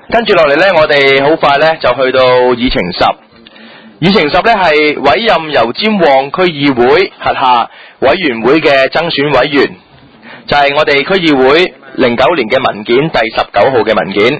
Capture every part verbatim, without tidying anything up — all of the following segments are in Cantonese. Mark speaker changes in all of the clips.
Speaker 1: 跟住落嚟呢，我哋好快呢就去到議程十。議程十呢係委任油尖旺區議會轄下委員會嘅增選委員，就係、是、我哋區議會零九年嘅文件第十九號嘅文件。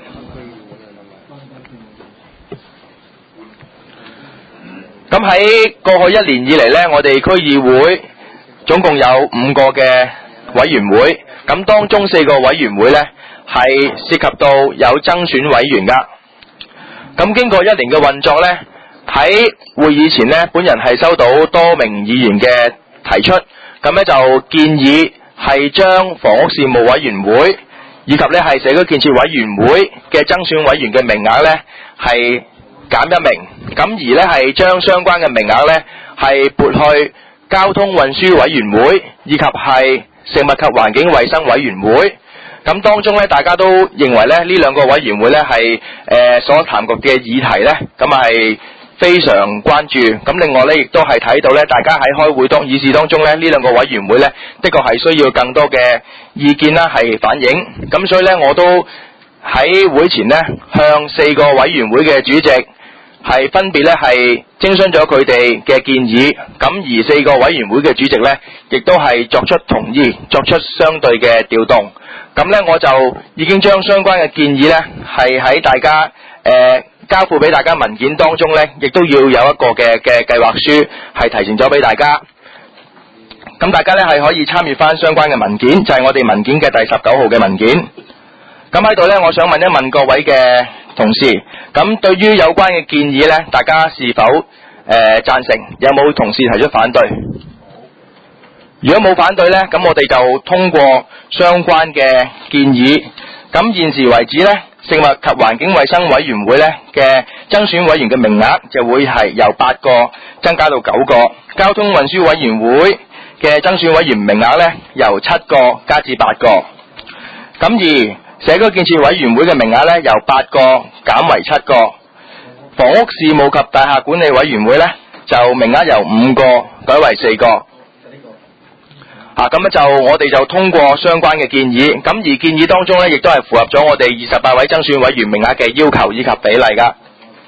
Speaker 1: 咁喺過去一年以嚟呢，我哋區議會總共有五個嘅委員會，咁當中四個委員會呢係涉及到有增選委員噶。咁經過一年嘅運作呢，喺會議前呢，本人係收到多名議員嘅提出，咁呢就建議係將房屋事務委員會以及呢係社區建設委員會嘅增選委員嘅名額呢係減一名，咁而呢係將相關嘅名額呢係撥去交通運輸委員會以及係食物及環境衛生委員會。咁當中咧，大家都認為咧，呢兩個委員會咧係誒所談及嘅議題咧，咁係非常關注。咁另外咧，亦都係睇到咧，大家喺開會當議事當中咧，呢兩個委員會咧，的確係需要更多嘅意見啦，係反映。咁所以咧，我都喺會前咧，向四個委員會嘅主席係分別咧係徵詢咗佢哋嘅建議。咁而四個委員會嘅主席咧，亦都係作出同意，作出相對嘅調動。咁呢，我就已經將相關嘅建議呢，係喺大家誒、呃、交付俾大家文件當中呢，亦都要有一個嘅嘅計劃書，係提前咗俾大家。咁大家呢，係可以參與翻相關嘅文件，就係、是、我哋文件嘅第十九號嘅文件。咁喺度呢，我想問一問各位嘅同事，咁對於有關嘅建議呢，大家是否誒、呃、贊成？有冇同事提出反對？如果冇反對呢，咁我哋就通過相關嘅建議。咁現時為止呢，食物及環境衛生委員會呢嘅增選委員嘅名額就會係由八個增加到九個，交通運輸委員會嘅增選委員名額呢由七個加至八個。咁而社區建設委員會嘅名額呢由八個減為七個，房屋事務及大廈管理委員會呢就名額由五個改為四個。啊，咁就我哋就通過相關嘅建議，咁而建議當中呢，亦都係符合咗我哋二十八位增選委員名額嘅要求以及比例噶。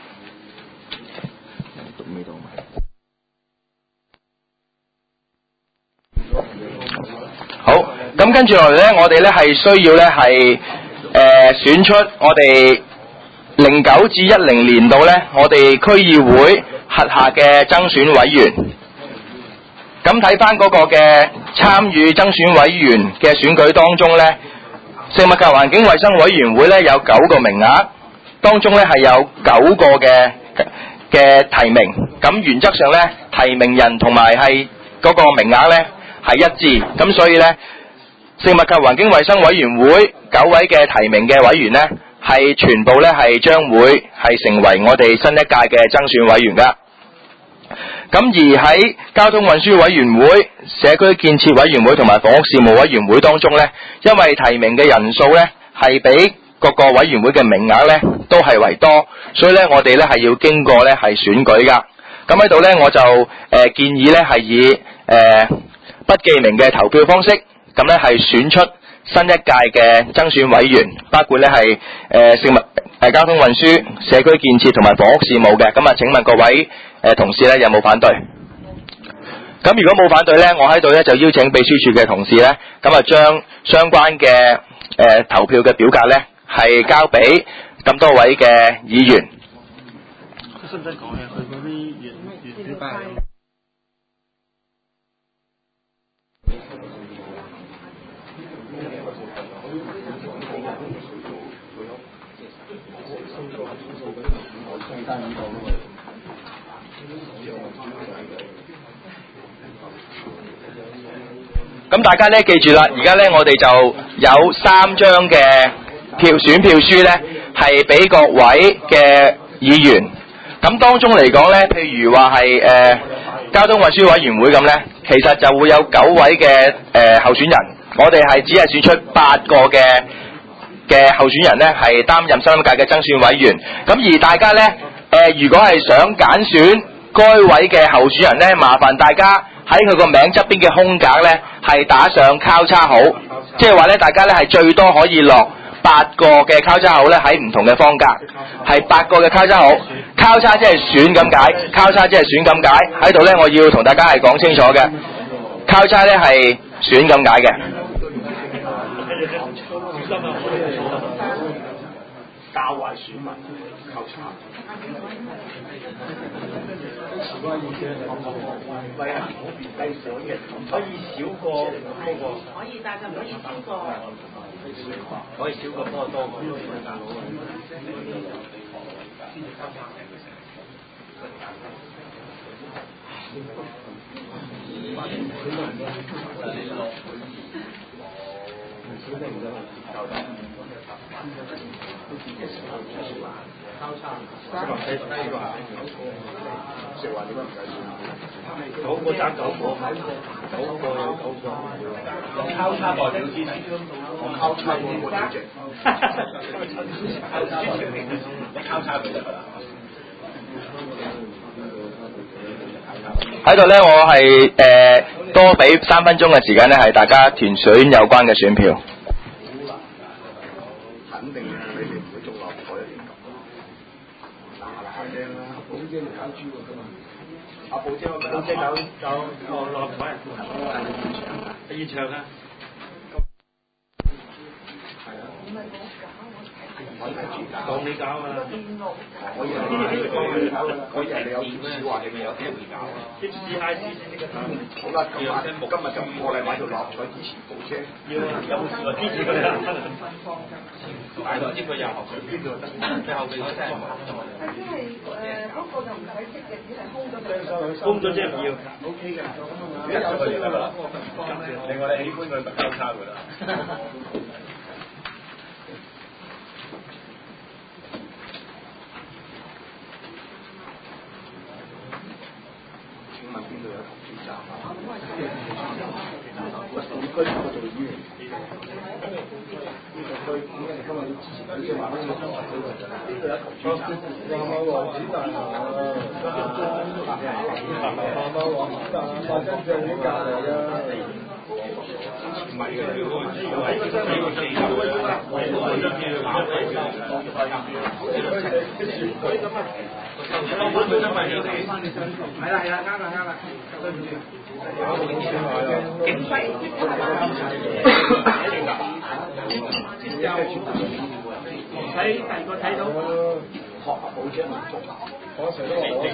Speaker 1: 好，咁跟住落嚟呢，我哋呢係需要呢係誒選出我哋零九至一零年度呢，我哋區議會轄下嘅增選委員。咁睇翻嗰個嘅參與增選委員嘅選舉當中呢，食物及環境衛生委員會呢有九個名額，當中呢係有九個嘅嘅提名。咁原則上呢，提名人同埋係嗰個名額呢係一致。咁所以呢，食物及環境衛生委員會九位嘅提名嘅委員呢，係全部呢係將會係成為我哋新一屆嘅增選委員噶。咁而喺交通運輸委員會、社區建設委員會同埋房屋事務委員會當中呢，因為提名嘅人數呢係比各個委員會嘅名額呢都係為多，所以呢，我哋呢係要經過呢係選舉噶。咁喺度呢，我就誒、呃、建議呢係以誒、呃、不記名嘅投票方式，咁呢係選出新一屆嘅增選委員，包括呢係誒食物誒交通運輸、社區建設同埋房屋事務嘅。咁啊，請問各位誒同事咧有冇反對？咁如果冇反對咧，我喺度咧就邀請秘書處嘅同事咧，咁啊將相關嘅誒、呃、投票嘅表格咧係交俾咁多位嘅議員。佢使唔使講咧？佢嗰啲月月表格。咁大家咧記住啦，而家咧我哋就有三張嘅票選票書咧，係俾各位嘅議員。咁當中嚟講咧，譬如話係誒交通運輸委員會咁咧，其實就會有九位嘅誒、呃、候選人，我哋係只係選出八個嘅嘅候選人咧，係擔任新一屆嘅增選委員。咁而大家咧誒、呃，如果係想揀選該位嘅候選人咧，麻煩大家喺佢個名側邊嘅空格咧，係打上交叉號，即係話咧，大家咧係最多可以落八個嘅交叉口咧喺唔同嘅方格，係八個嘅交叉口。交叉即係選咁解，交叉即係選咁解。喺度咧，我要同大家係講清楚嘅，交叉咧係選咁解嘅。
Speaker 2: 教壞選民交叉。喂啊！可以少過嗰個。可以，但係就唔可以超過。可以少過多多個。交叉，食環署呢個食環點解唔計算？九個爭九個，九個有九個，用交叉代表支持，用交叉代表主席，交叉佢得㗎啦。
Speaker 1: 喺度咧，我係誒、呃、多俾三分鐘嘅時間咧，係大家填選有關嘅選票。
Speaker 2: 肯定你哋唔會中落海一定咁。嗱嗱聲啦，寶姐唔搞豬喎今日。阿寶姐，寶姐搞搞個六合彩啊！喺現場啊！係啊。講你搞啊！可以啊！可以係你有貼士話你咪有機會搞啊！貼士係貼士呢個好啦，今晚今日就過嚟買條六合彩支持寶姐。要啊！有冇試過支持佢啊？大台支佢又後邊邊度得？最後邊嗰隻。即係誒嗰個就唔使積嘅，只係空咗佢。空咗即係唔要。O K 嘅。如果有需要啦，另外你喜歡佢咪交叉佢啦。請問邊度有投票站啊？市區嗰個做醫院。呢個區今日今日之前嗰啲話咧，呢度有投票站。黃馬王子大廈啊，黃馬王子大廈發生正喺隔離啊。唔係嘅，呢個呢個真係個地圖啊！我我我呢邊搞嘅，係啦係啦，啱啦啱啦，對唔住。警徽，睇第二個睇到學校保障民族，我成日都話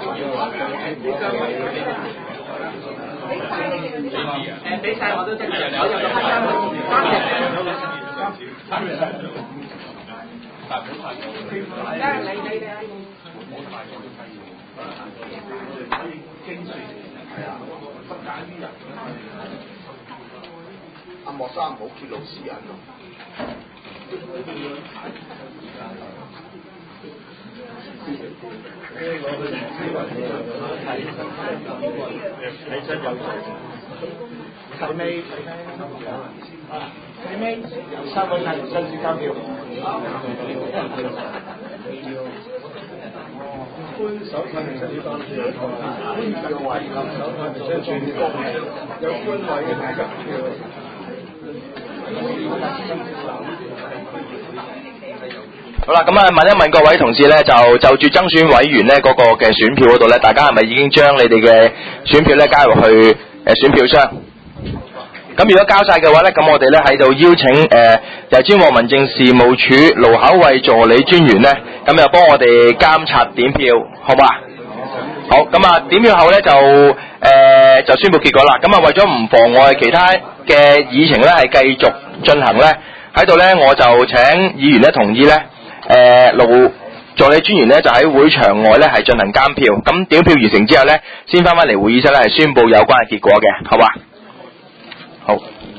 Speaker 2: 誒俾曬我都得，我有個黑衫三隻，三隻，但係唔好太過。而家你你你唔好太過都可以，可以精算，係啊，不假於人。阿莫生唔好揭露私隱咯。睇真有睇尾，睇尾三個太新鮮交票。官手太明實啲單票，官嘅位手太明實轉工，有官位嘅大家票。
Speaker 1: 好啦，咁啊問一問各位同事咧，就就住增選委員咧嗰個嘅選票嗰度咧，大家係咪已經將你哋嘅選票咧加入去誒選票箱？咁如果交晒嘅話咧，咁我哋咧喺度邀請誒由尖旺民政事務處盧巧慧助理專員咧，咁又幫我哋監察點票，好嘛？好，咁啊點票後咧就誒、呃、就宣佈結果啦。咁啊為咗唔妨礙其他嘅議程咧係繼續進行咧，喺度咧我就請議員咧同意咧。誒，盧助理專員咧就喺會場外咧係進行監票，咁點票完成之後咧，先翻返嚟會議室咧係宣佈有關嘅結果嘅，好嘛？好。